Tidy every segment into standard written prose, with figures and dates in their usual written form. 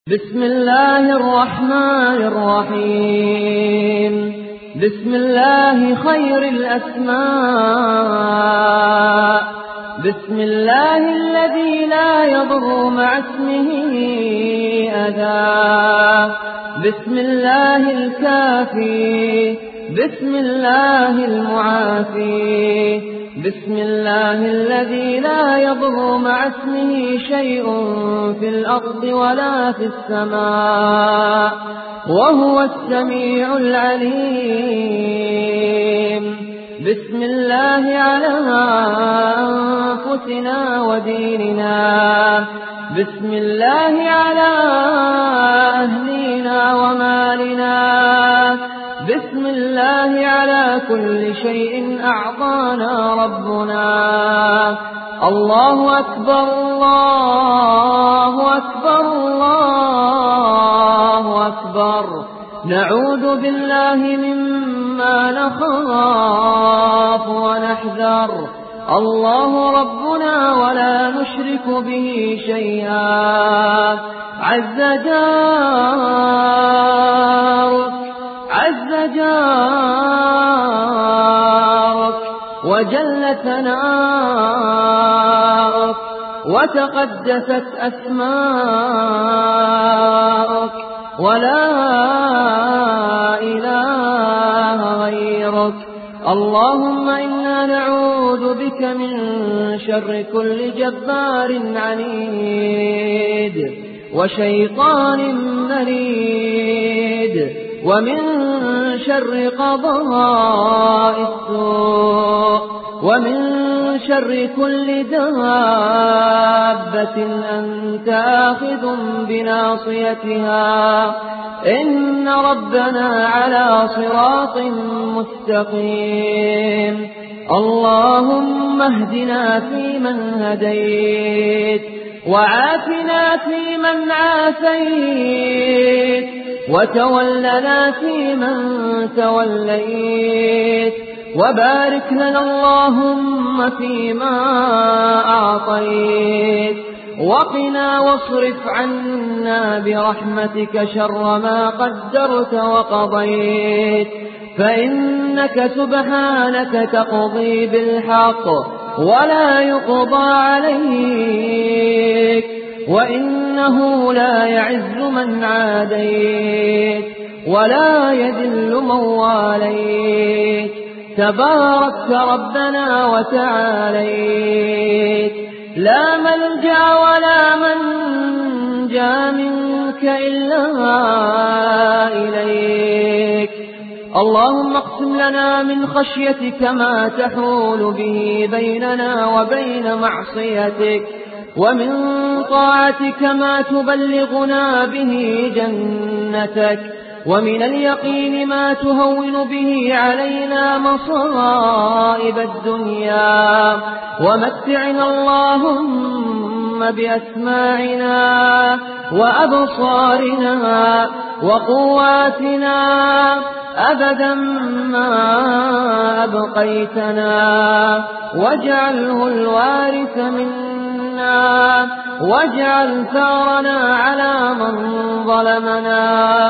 بسم الله الرحمن الرحيم. بسم الله خير الأسماء. بسم الله الذي لا يضر مع اسمه أذى. بسم الله الكافي. بسم الله المعافي. بسم الله الذي لا يضر مع اسمه شيء في الأرض ولا في السماء وهو السميع العليم. بسم الله على أنفسنا وديننا. بسم الله على أهلنا ومالنا. بسم الله على كل شيء أعطانا ربنا. الله أكبر الله أكبر الله أكبر. نعوذ بالله مما نخاف ونحذر. الله ربنا ولا نشرك به شيئا. عز جارك عز جارك وجل ثناؤك وتقدست أسماؤك ولا إله غيرك. اللهم إنا نعوذ بك من شر كل جبار عنيد وشيطان مريد ومن شر قضاء السوء ومن شر كل دابة أنت آخذ بناصيتها. إن ربنا على صراط مستقيم. اللهم اهدنا فيمن هديت وعافنا فيمن عافيت وتولنا فيمن توليت وبارك لنا اللهم فيما أعطيت وقنا واصرف عنا برحمتك شر ما قدرت وقضيت. فإنك سبحانك تقضي بالحق ولا يقضى عليك وإنه لا يعز من عاديت ولا يذل من واليت. تباركت ربنا وتعاليت. لا ملجأ ولا منجا منك إلا إليك. اللهم اقسم لنا من خشيتك ما تحول به بيننا وبين معصيتك ومن طاعتك ما تبلغنا به جنتك ومن اليقين ما تهون به علينا مصائب الدنيا. ومتعنا اللهم بأسماعنا وأبصارنا وقواتنا أبدا ما أبقيتنا واجعله الوارث منا واجعل ثارنا على من ظلمنا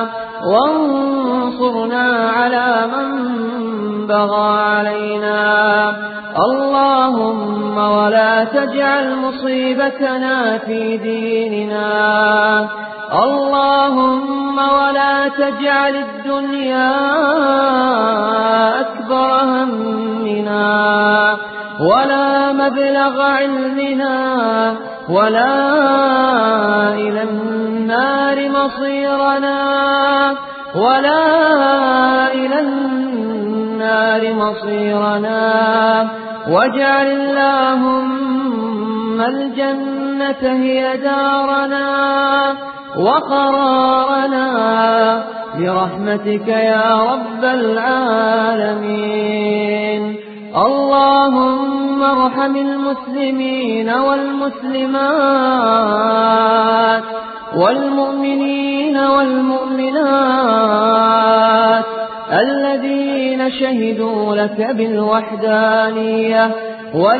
وانصرنا على من بغى علينا. اللهم ولا تجعل مصيبتنا في ديننا. اللهم ولا تجعل الدنيا أكبر همنا ولا مبلغ علمنا ولا إلى النار مصيرنا ولا إلى النار مصيرنا. واجعل اللهم الجنة هي دارنا وقرارنا برحمتك يا رب العالمين. اللهم ارحم المسلمين والمسلمات والمؤمنين والمؤمنات الذين شهدوا لك بالوحدانية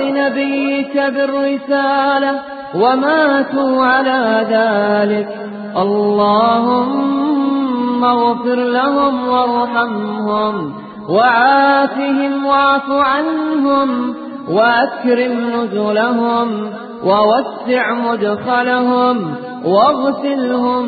ولنبيك بالرسالة وماتوا على ذلك اللهم اغفر لهم وارحمهم وعافهم واعف عنهم وأكرم نزلهم ووسع مدخلهم واغسلهم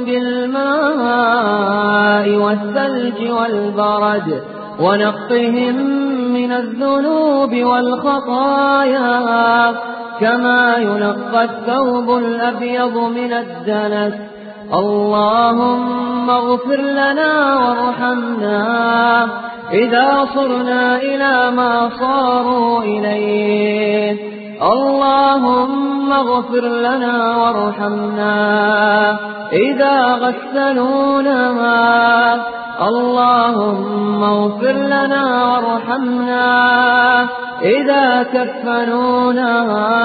بالماء والثلج والبرد ونقهم من الذنوب والخطايا كما ينقى الثوب الأبيض من الدنس. اللهم اغفر لنا وارحمنا إذا صرنا إلى ما صاروا إليه. اللهم اغفر لنا وارحمنا إذا غسلونا. اللهم اغفر لنا وارحمنا إذا كفنونا.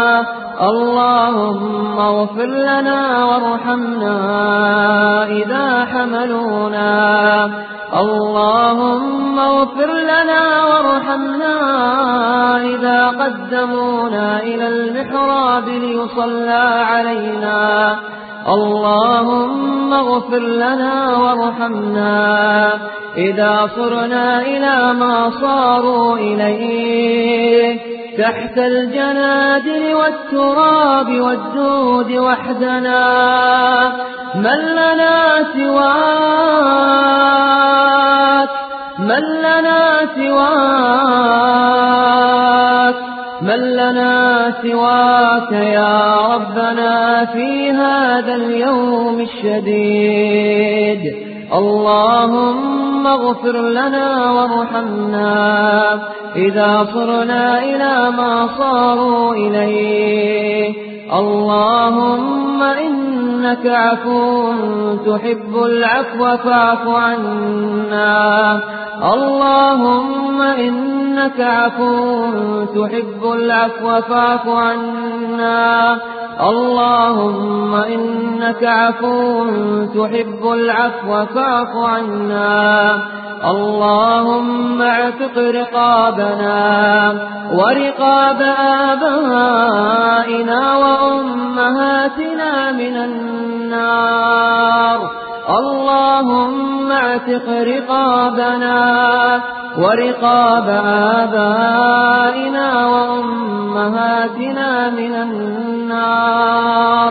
اللهم اغفر لنا وارحمنا إذا حملونا. اللهم اغفر لنا وارحمنا إذا قدمونا إلى المحراب ليصلى علينا. اللهم اغفر لنا وارحمنا إذا صرنا إلى ما صاروا إليه تحت الجنادل والتراب والدود وحدنا. من لنا سواك من لنا سواك من لنا سواك يا ربنا في هذا اليوم الشديد. اللهم اغفر لنا وارحمنا إذا صرنا إلى ما صاروا إليه. اللهم إنك عفو تحب العفو فاعف عنا. اللهم إنك عفو تحب العفو فاعف عنا. اللهم إنك عفو تحب العفو فاعف عنا. اللهم اعتق رقابنا ورقاب آبائنا وأمهاتنا من النار. اللهم اعتق رقابنا ورقاب آبائنا وأمهاتنا من النار.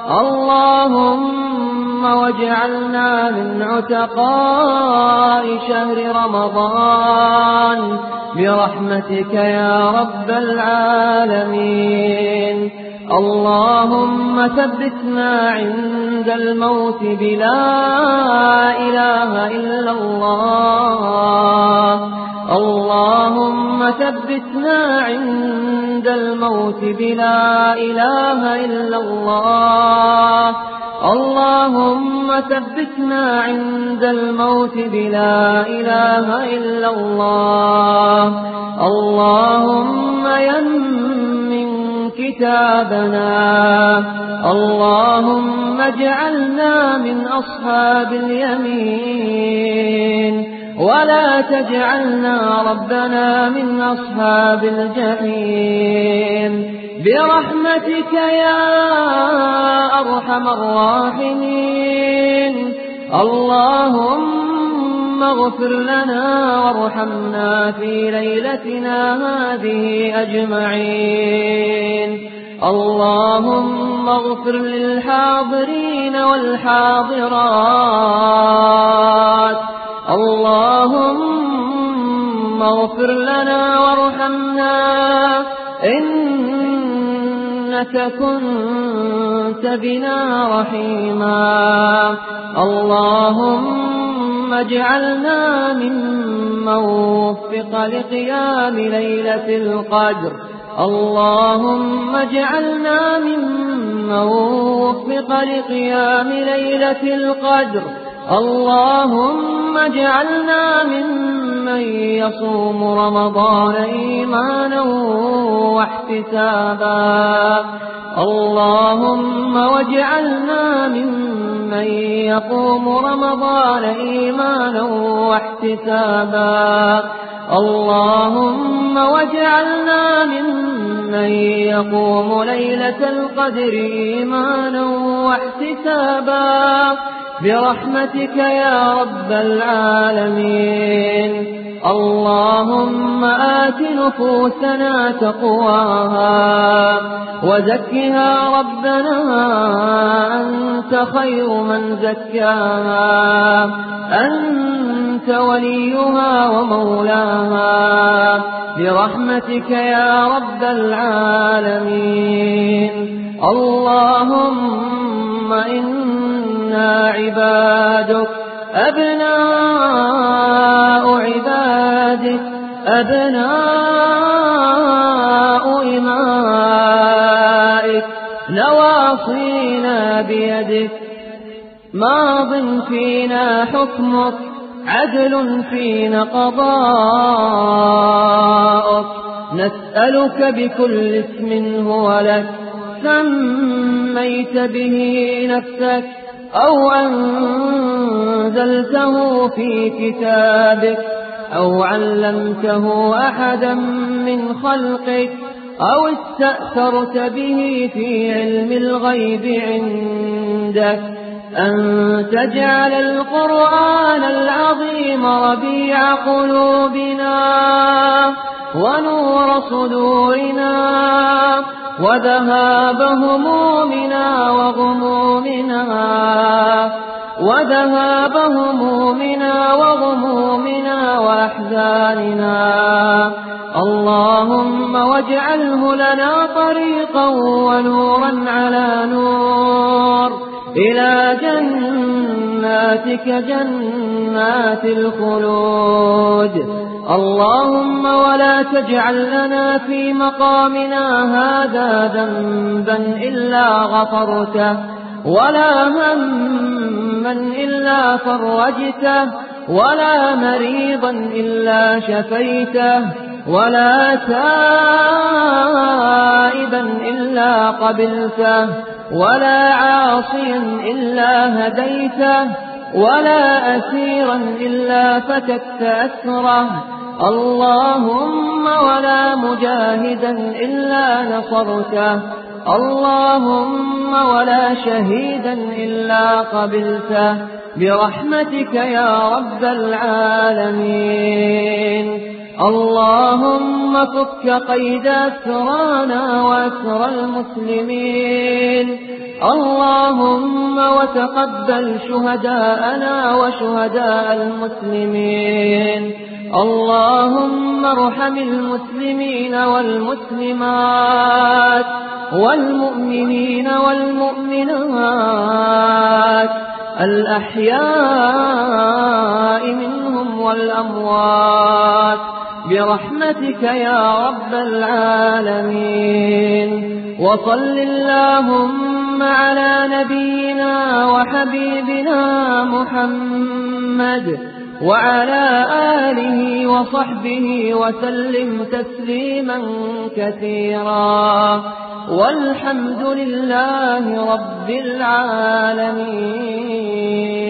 اللهم واجعلنا من عتقاء شهر رمضان برحمتك يا رب العالمين. اللهم ثبتنا عند الموت بلا إله إلا الله. اللهم ثبتنا عند الموت بلا إله إلا الله. اللهم ثبتنا عند الموت بلا إله إلا الله. اللهم يمن كتابنا. اللهم اجعلنا من أصحاب اليمين ولا تجعلنا ربنا من أصحاب الجحيم برحمتك يا أرحم الراحمين. اللهم اغفر لنا وارحمنا في ليلتنا هذه أجمعين. اللهم اغفر للحاضرين والحاضرات. اللهم اغفر لنا وارحمنا إنك كنت بنا رحيما. اللهم اجعلنا ممن وفق لقيام ليلة القدر. اللهم اجعلنا ممن وفق لقيام ليلة القدر. اللهم اجعلنا ممن يصوم رمضان إيمانا واحتسابا. اللهم واجعلنا ممن يقوم رمضان إيمانا واحتسابا. اللهم واجعلنا ممن من يقوم ليلة القدر إيمانا واحتسابا برحمتك يا رب العالمين. اللهم آت نفوسنا تقواها وزكها ربنا أنت خير من زكاها، أنت وليها ومولاها برحمتك يا رب العالمين. اللهم إنا عبادك أبناء عبادك أبناء إمائك نواصينا بيدك ماض فينا حكمك عدل فينا قضاءك. نسألك بكل اسم هو لك سميت به نفسك أو أنزلته في كتابك أو علمته أحدا من خلقك أو استأثرت به في علم الغيب عندك أن تجعل القرآن العظيم ربيع قلوبنا ونور صدورنا وذهاب همومنا وغمومنا وأحزاننا. اللهم واجعله لنا طريقا ونورا على نور إلى جناتك جنات الخلود. اللهم ولا تجعل لنا في مقامنا هذا ذنبا إلا غفرته ولا هما إلا فرجته ولا مريضا إلا شفيته ولا تائبا إلا قبلته ولا عاصيا إلا هديته ولا أسيرا إلا فككت أسره. اللهم ولا مجاهدا إلا نصرته. اللهم ولا شهيدا إلا قبلته برحمتك يا رب العالمين. اللهم فك قيد أسرانا وأسر المسلمين. اللهم وتقبل شهداءنا وشهداء المسلمين. اللهم ارحم المسلمين والمسلمات والمؤمنين والمؤمنات الأحياء منهم والأموات برحمتك يا رب العالمين. وصل اللهم على نبينا وحبيبنا محمد وعلى آله وصحبه وسلم تسليما كثيرا والحمد لله رب العالمين.